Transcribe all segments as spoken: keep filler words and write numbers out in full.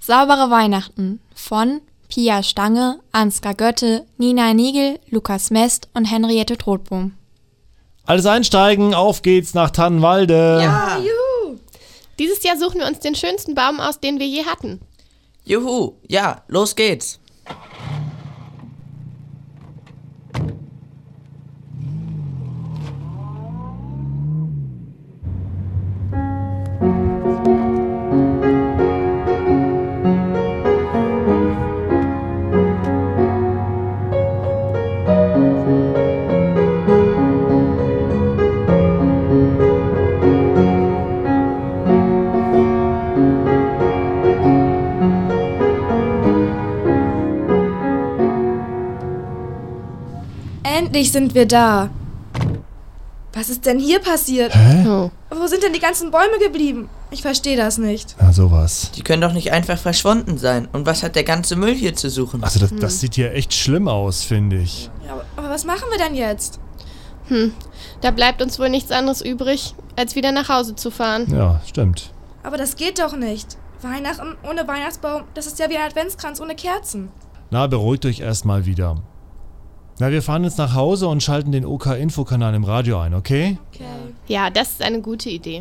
Saubere Weihnachten von Pia Stange, Ansgar Götte, Nina Nigel, Lukas Mest und Henriette Trotbohm. Alles einsteigen, auf geht's nach Tannenwalde. Ja, juhu. Dieses Jahr suchen wir uns den schönsten Baum aus, den wir je hatten. Juhu, ja, los geht's. Endlich sind wir da. Was ist denn hier passiert? Hä? Oh. Wo sind denn die ganzen Bäume geblieben? Ich verstehe das nicht. Na, sowas. Die können doch nicht einfach verschwunden sein. Und was hat der ganze Müll hier zu suchen? Also das, das sieht hier echt schlimm aus, finde ich. Ja, aber, aber was machen wir denn jetzt? Hm, da bleibt uns wohl nichts anderes übrig, als wieder nach Hause zu fahren. Ja, stimmt. Aber das geht doch nicht. Weihnachten ohne Weihnachtsbaum, das ist ja wie ein Adventskranz ohne Kerzen. Na, beruhigt euch erstmal wieder. Na, wir fahren jetzt nach Hause und schalten den O K-Infokanal im Radio ein, okay? Okay. Ja, das ist eine gute Idee.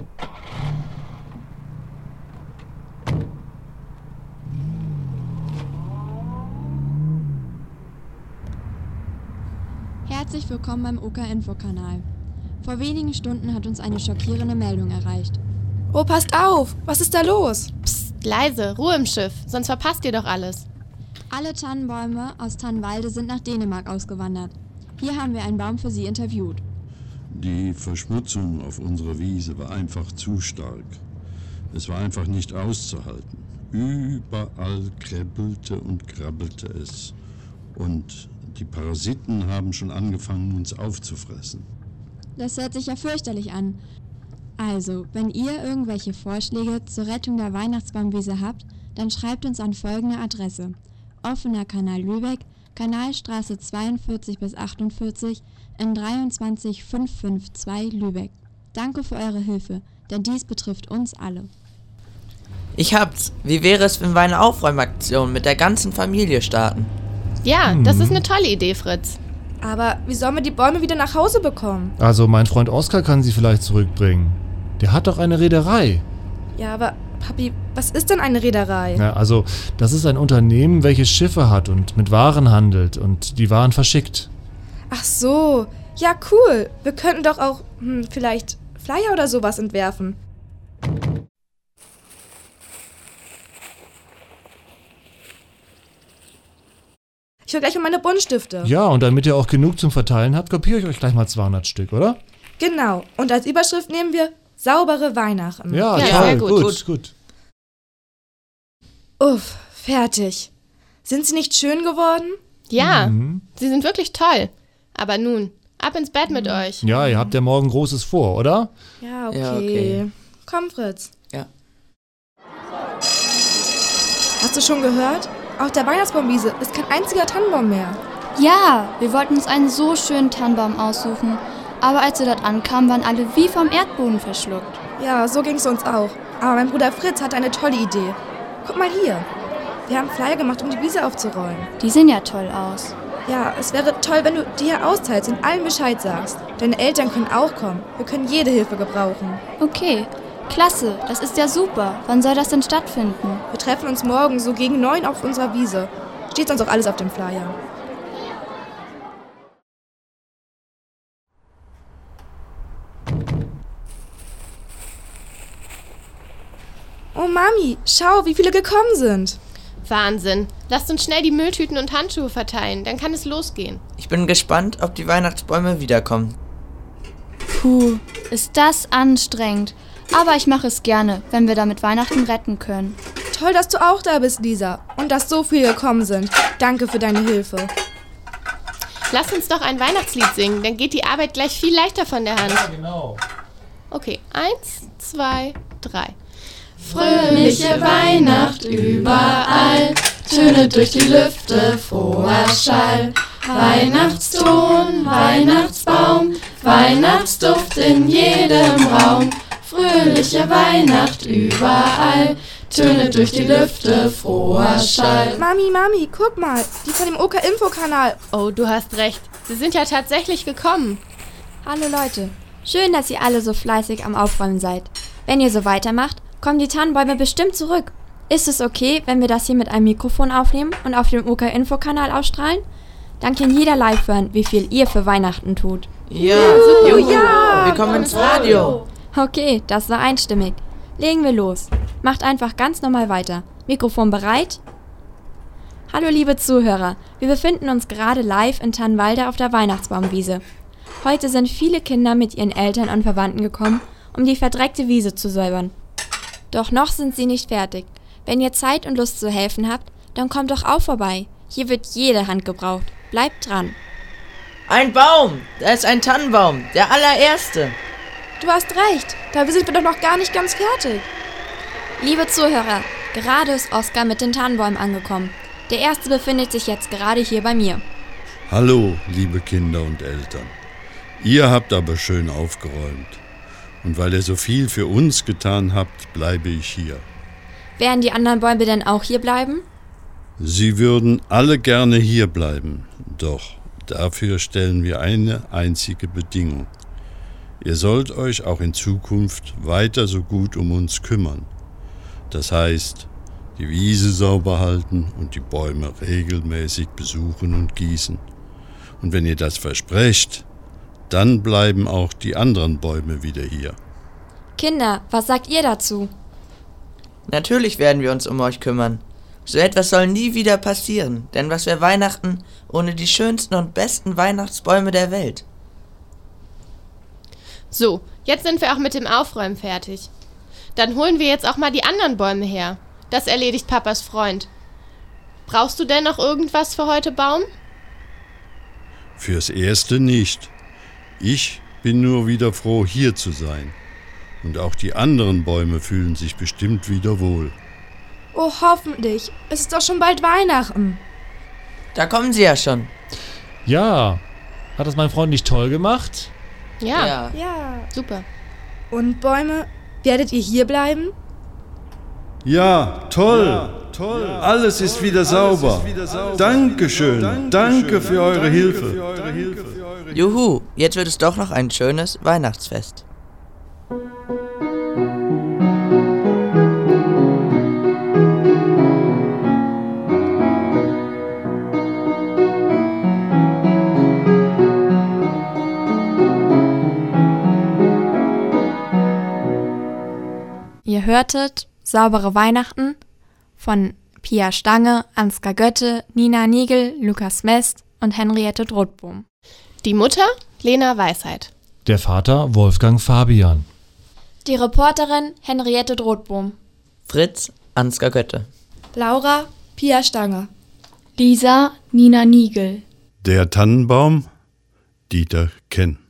Herzlich willkommen beim O K-Infokanal. Vor wenigen Stunden hat uns eine schockierende Meldung erreicht. Oh, passt auf! Was ist da los? Psst, leise, Ruhe im Schiff, sonst verpasst ihr doch alles. Alle Tannenbäume aus Tannenwalde sind nach Dänemark ausgewandert. Hier haben wir einen Baum für Sie interviewt. Die Verschmutzung auf unserer Wiese war einfach zu stark. Es war einfach nicht auszuhalten. Überall kribbelte und krabbelte es. Und die Parasiten haben schon angefangen, uns aufzufressen. Das hört sich ja fürchterlich an. Also, wenn ihr irgendwelche Vorschläge zur Rettung der Weihnachtsbaumwiese habt, dann schreibt uns an folgende Adresse. Offener Kanal Lübeck, Kanalstraße zweiundvierzig bis achtundvierzig in dreiundzwanzig fünf fünf zwei Lübeck. Danke für eure Hilfe, denn dies betrifft uns alle. Ich hab's. Wie wäre es, wenn wir eine Aufräumaktion mit der ganzen Familie starten? Ja, das ist eine tolle Idee, Fritz. Aber wie sollen wir die Bäume wieder nach Hause bekommen? Also mein Freund Oskar kann sie vielleicht zurückbringen. Der hat doch eine Reederei. Ja, aber Papi, was ist denn eine Reederei? Ja, also das ist ein Unternehmen, welches Schiffe hat und mit Waren handelt und die Waren verschickt. Ach so, ja cool. Wir könnten doch auch hm, vielleicht Flyer oder sowas entwerfen. Ich will gleich um meine Buntstifte. Ja, und damit ihr auch genug zum Verteilen habt, kopiere ich euch gleich mal zweihundert Stück, oder? Genau. Und als Überschrift nehmen wir saubere Weihnachten. Ja, Ja, toll, sehr gut. gut, gut. Uff, fertig. Sind sie nicht schön geworden? Ja, Mhm. sie sind wirklich toll. Aber nun, ab ins Bett mit euch. Ja, ihr habt ja morgen Großes vor, oder? Ja, okay. Ja, okay. Komm, Fritz. Ja. Hast du schon gehört? Auf der Weihnachtsbaumwiese ist kein einziger Tannenbaum mehr. Ja, wir wollten uns einen so schönen Tannenbaum aussuchen. Aber als wir dort ankamen, waren alle wie vom Erdboden verschluckt. Ja, so ging's uns auch. Aber mein Bruder Fritz hatte eine tolle Idee. Guck mal hier. Wir haben Flyer gemacht, um die Wiese aufzurollen. Die sehen ja toll aus. Ja, es wäre toll, wenn du die hier austeilst und allen Bescheid sagst. Deine Eltern können auch kommen. Wir können jede Hilfe gebrauchen. Okay, klasse, das ist ja super. Wann soll das denn stattfinden? Wir treffen uns morgen so gegen neun auf unserer Wiese. Steht sonst auch alles auf dem Flyer. Oh Mami, schau, wie viele gekommen sind. Wahnsinn. Lasst uns schnell die Mülltüten und Handschuhe verteilen, dann kann es losgehen. Ich bin gespannt, ob die Weihnachtsbäume wiederkommen. Puh, ist das anstrengend. Aber ich mache es gerne, wenn wir damit Weihnachten retten können. Toll, dass du auch da bist, Lisa. Und dass so viele gekommen sind. Danke für deine Hilfe. Lasst uns doch ein Weihnachtslied singen, dann geht die Arbeit gleich viel leichter von der Hand. Genau. Okay, eins, zwei, drei. Fröhliche Weihnacht überall, Töne durch die Lüfte, froher Schall. Weihnachtston, Weihnachtsbaum, Weihnachtsduft in jedem Raum. Fröhliche Weihnacht überall, tönet durch die Lüfte froher Schall. Mami, Mami, guck mal, die von dem O K-Info-Kanal. Oh, du hast recht. Sie sind ja tatsächlich gekommen. Hallo Leute, schön, dass ihr alle so fleißig am Aufräumen seid. Wenn ihr so weitermacht, kommen die Tannenbäume bestimmt zurück. Ist es okay, wenn wir das hier mit einem Mikrofon aufnehmen und auf dem O K-Info-Kanal ausstrahlen? Dann kann jeder live hören, wie viel ihr für Weihnachten tut. Ja, super. Juhu, Ja, wir kommen ins Radio. Okay, das war einstimmig. Legen wir los. Macht einfach ganz normal weiter. Mikrofon bereit? Hallo liebe Zuhörer, wir befinden uns gerade live in Tannenwalde auf der Weihnachtsbaumwiese. Heute sind viele Kinder mit ihren Eltern und Verwandten gekommen, um die verdreckte Wiese zu säubern. Doch noch sind sie nicht fertig. Wenn ihr Zeit und Lust zu helfen habt, dann kommt doch auch vorbei. Hier wird jede Hand gebraucht. Bleibt dran. Ein Baum! Da ist ein Tannenbaum, der allererste. Du hast recht, da sind wir doch noch gar nicht ganz fertig. Liebe Zuhörer, gerade ist Oskar mit den Tannenbäumen angekommen. Der erste befindet sich jetzt gerade hier bei mir. Hallo, liebe Kinder und Eltern. Ihr habt aber schön aufgeräumt. Und weil ihr so viel für uns getan habt, bleibe ich hier. Werden die anderen Bäume denn auch hier bleiben? Sie würden alle gerne hier bleiben, doch dafür stellen wir eine einzige Bedingung. Ihr sollt euch auch in Zukunft weiter so gut um uns kümmern. Das heißt, die Wiese sauber halten und die Bäume regelmäßig besuchen und gießen. Und wenn ihr das versprecht, dann bleiben auch die anderen Bäume wieder hier. Kinder, was sagt ihr dazu? Natürlich werden wir uns um euch kümmern. So etwas soll nie wieder passieren, denn was wäre Weihnachten ohne die schönsten und besten Weihnachtsbäume der Welt? So, jetzt sind wir auch mit dem Aufräumen fertig. Dann holen wir jetzt auch mal die anderen Bäume her. Das erledigt Papas Freund. Brauchst du denn noch irgendwas für heute, Baum? Fürs Erste nicht. Ich bin nur wieder froh, hier zu sein. Und auch die anderen Bäume fühlen sich bestimmt wieder wohl. Oh, hoffentlich. Es ist doch schon bald Weihnachten. Da kommen sie ja schon. Ja, hat das mein Freund nicht toll gemacht? Ja, Ja. super. Und Bäume, werdet ihr hier bleiben? Ja, toll, ja, toll. Alles ist wieder sauber. Dankeschön, danke, danke für eure Hilfe. Juhu, jetzt wird es doch noch ein schönes Weihnachtsfest. Ihr hörtet Saubere Weihnachten von Pia Stange, Ansgar Götte, Nina Nigel, Lukas Mest und Henriette Drothbohm. Die Mutter Lena Weisheit. Der Vater Wolfgang Fabian. Die Reporterin Henriette Drothbohm. Fritz Ansgar Götte. Laura, Pia Stange. Lisa, Nina Nigel. Der Tannenbaum, Dieter Kenn.